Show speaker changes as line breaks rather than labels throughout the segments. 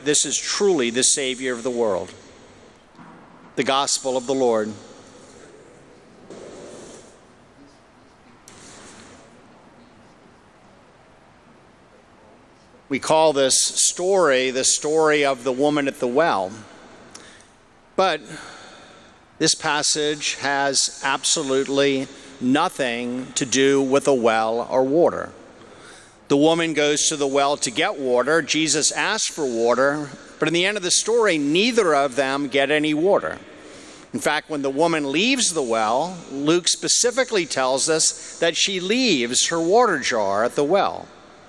this is truly the Savior of the world. The Gospel of the Lord. We call this story the story of the woman at the well. But this passage has absolutely nothing to do with a well or water. The woman goes to the well to get water. Jesus asks for water, but in the end of the story, neither of them get any water. In fact, when the woman leaves the well, Luke specifically tells us that she leaves her water jar at the well.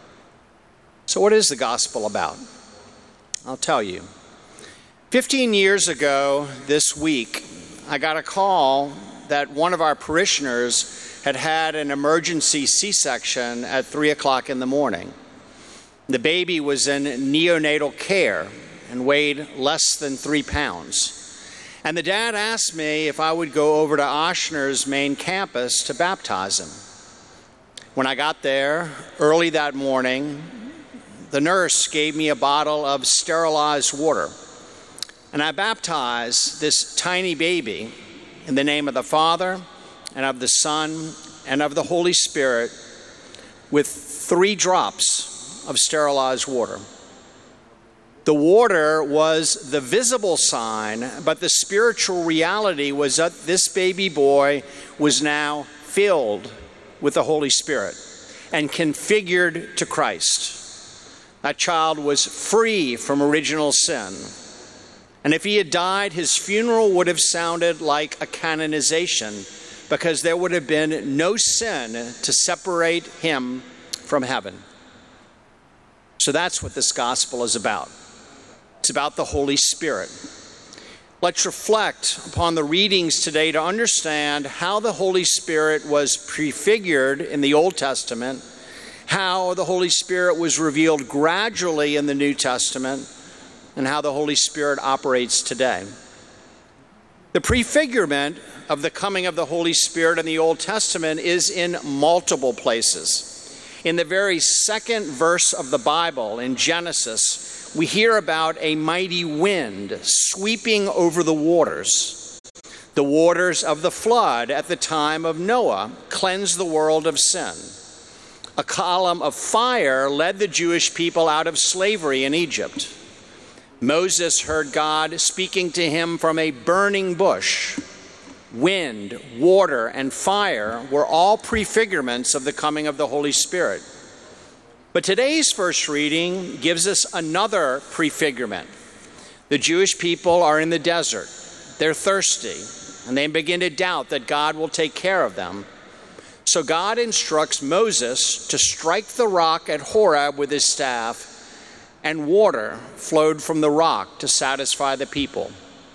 So what is the gospel about? I'll tell you. 15 years ago this week, I got a call that one of our parishioners had had an emergency C-section at 3 o'clock in the morning. The baby was in neonatal care and weighed less than 3 pounds. And the dad asked me if I would go over to Ochsner's main campus to baptize him. When I got there early that morning, the nurse gave me a bottle of sterilized water. And I baptized this tiny baby in the name of the Father, and of the Son, and of the Holy Spirit, with 3 drops of sterilized water. The water was the visible sign, but the spiritual reality was that this baby boy was now filled with the Holy Spirit and configured to Christ. That child was free from original sin. And if he had died, his funeral would have sounded like a canonization, because there would have been no sin to separate him from heaven. So that's what this gospel is about. It's about the Holy Spirit. Let's reflect upon the readings today to understand how the Holy Spirit was prefigured in the Old Testament, how the Holy Spirit was revealed gradually in the New Testament, and how the Holy Spirit operates today. The prefigurement of the coming of the Holy Spirit in the Old Testament is in multiple places. In the very second verse of the Bible, in Genesis, we hear about a mighty wind sweeping over the waters. The waters of the flood at the time of Noah cleansed the world of sin. A column of fire led the Jewish people out of slavery in Egypt. Moses heard God speaking to him from a burning bush. Wind, water, and fire were all prefigurements of the coming of the Holy Spirit. But today's first reading gives us another prefigurement. The Jewish people are in the desert. They're thirsty, and they begin to doubt that God will take care of them. So God instructs Moses to strike the rock at Horeb with his staff, and water flowed from the rock to satisfy the people.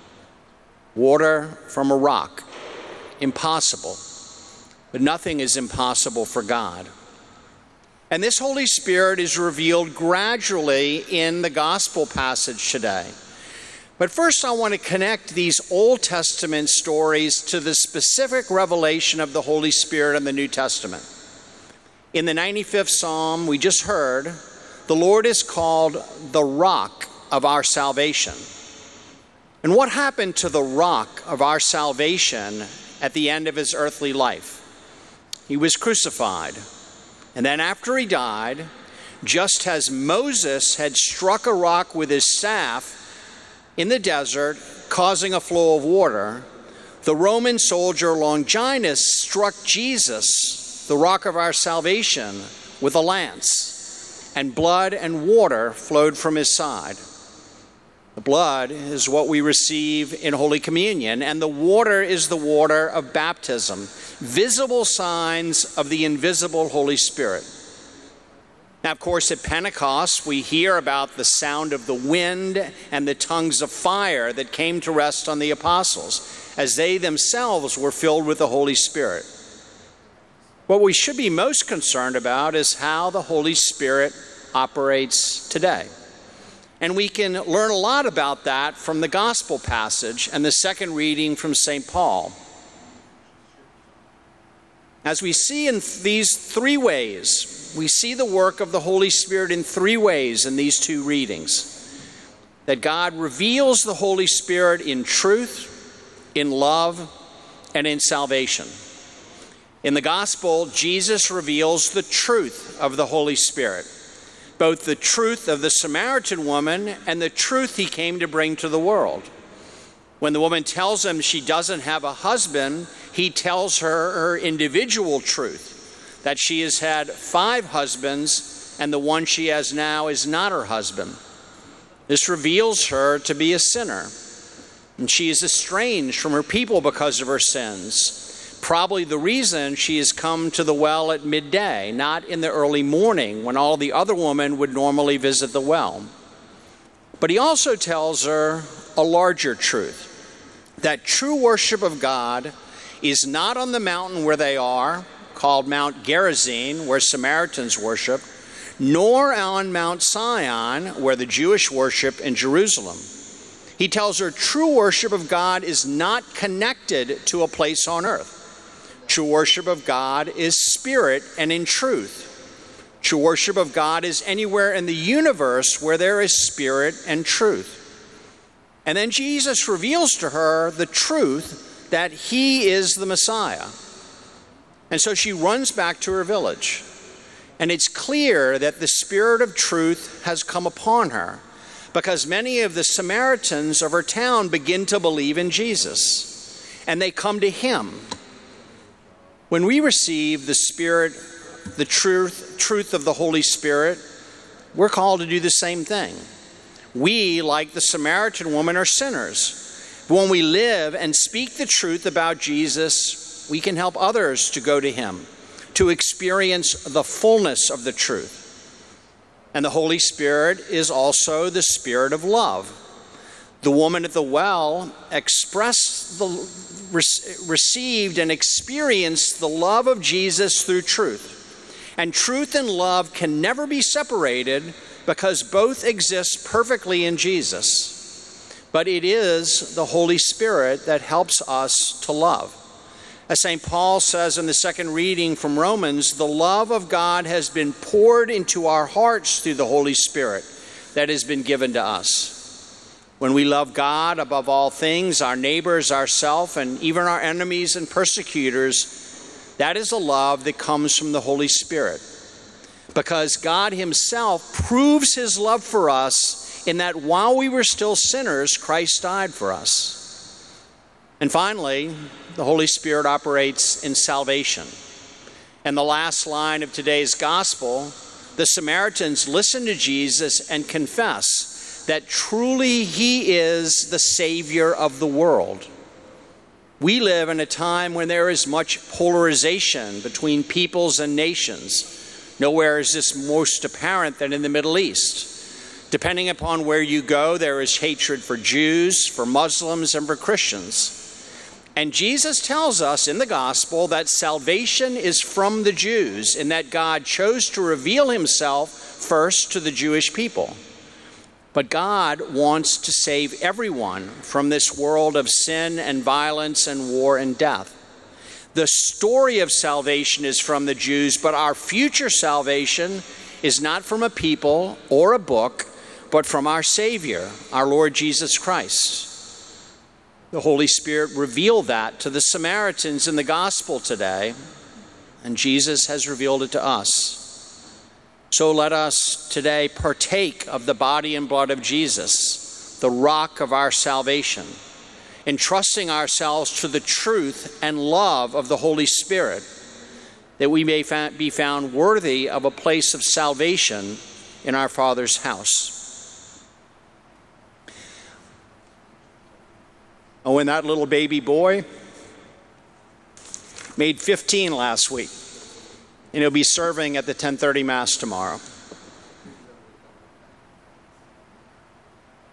Water from a rock. Impossible. But nothing is impossible for God. And this Holy Spirit is revealed gradually in the gospel passage today. But first I want to connect these Old Testament stories to the specific revelation of the Holy Spirit in the New Testament. In the 95th Psalm we just heard, the Lord is called the rock of our salvation. And what happened to the rock of our salvation at the end of his earthly life? He was crucified. And then after he died, just as Moses had struck a rock with his staff in the desert, causing a flow of water, the Roman soldier Longinus struck Jesus, the rock of our salvation, with a lance. And blood and water flowed from his side. The blood is what we receive in Holy Communion, and the water is the water of baptism, visible signs of the invisible Holy Spirit. Now, of course, at Pentecost, we hear about the sound of the wind and the tongues of fire that came to rest on the apostles, as they themselves were filled with the Holy Spirit. What we should be most concerned about is how the Holy Spirit operates today. And we can learn a lot about that from the gospel passage and the second reading from St. Paul. As we see in these 3 ways, we see the work of the Holy Spirit in 3 ways in these 2 readings. that God reveals the Holy Spirit in truth, in love, and in salvation. In the gospel, Jesus reveals the truth of the Holy Spirit, both the truth of the Samaritan woman and the truth he came to bring to the world. When the woman tells him she doesn't have a husband, he tells her her individual truth, that she has had 5 husbands and the one she has now is not her husband. This reveals her to be a sinner, and she is estranged from her people because of her sins. Probably the reason she has come to the well at midday, not in the early morning when all the other women would normally visit the well. But he also tells her a larger truth, that true worship of God is not on the mountain where they are, called Mount Gerizim, where Samaritans worship, nor on Mount Sion, where the Jewish worship in Jerusalem. He tells her true worship of God is not connected to a place on earth. True worship of God is spirit and in truth. True worship of God is anywhere in the universe where there is spirit and truth. And then Jesus reveals to her the truth that he is the Messiah. And so she runs back to her village. And it's clear that the Spirit of truth has come upon her, because many of the Samaritans of her town begin to believe in Jesus, and they come to him. When we receive the Spirit, the truth of the Holy Spirit, we're called to do the same thing. We, like the Samaritan woman, are sinners. But when we live and speak the truth about Jesus, we can help others to go to him, to experience the fullness of the truth. And the Holy Spirit is also the Spirit of love. The woman at the well received and experienced the love of Jesus through truth. And truth and love can never be separated because both exist perfectly in Jesus. But it is the Holy Spirit that helps us to love. As St. Paul says in the second reading from Romans, the love of God has been poured into our hearts through the Holy Spirit that has been given to us. When we love God above all things, our neighbors, ourselves, and even our enemies and persecutors, that is a love that comes from the Holy Spirit. Because God himself proves his love for us in that while we were still sinners, Christ died for us. And finally, the Holy Spirit operates in salvation. And the last line of today's gospel, the Samaritans listen to Jesus and confess that truly he is the Savior of the world. We live in a time when there is much polarization between peoples and nations. Nowhere is this most apparent than in the Middle East. Depending upon where you go, there is hatred for Jews, for Muslims, and for Christians. And Jesus tells us in the gospel that salvation is from the Jews, in that God chose to reveal himself first to the Jewish people. But God wants to save everyone from this world of sin and violence and war and death. The story of salvation is from the Jews, but our future salvation is not from a people or a book, but from our Savior, our Lord Jesus Christ. The Holy Spirit revealed that to the Samaritans in the gospel today, and Jesus has revealed it to us. So let us today partake of the body and blood of Jesus, the rock of our salvation, entrusting ourselves to the truth and love of the Holy Spirit, that we may be found worthy of a place of salvation in our Father's house. Oh, and that little baby boy made 15 last week, and he'll be serving at the 10:30 Mass tomorrow.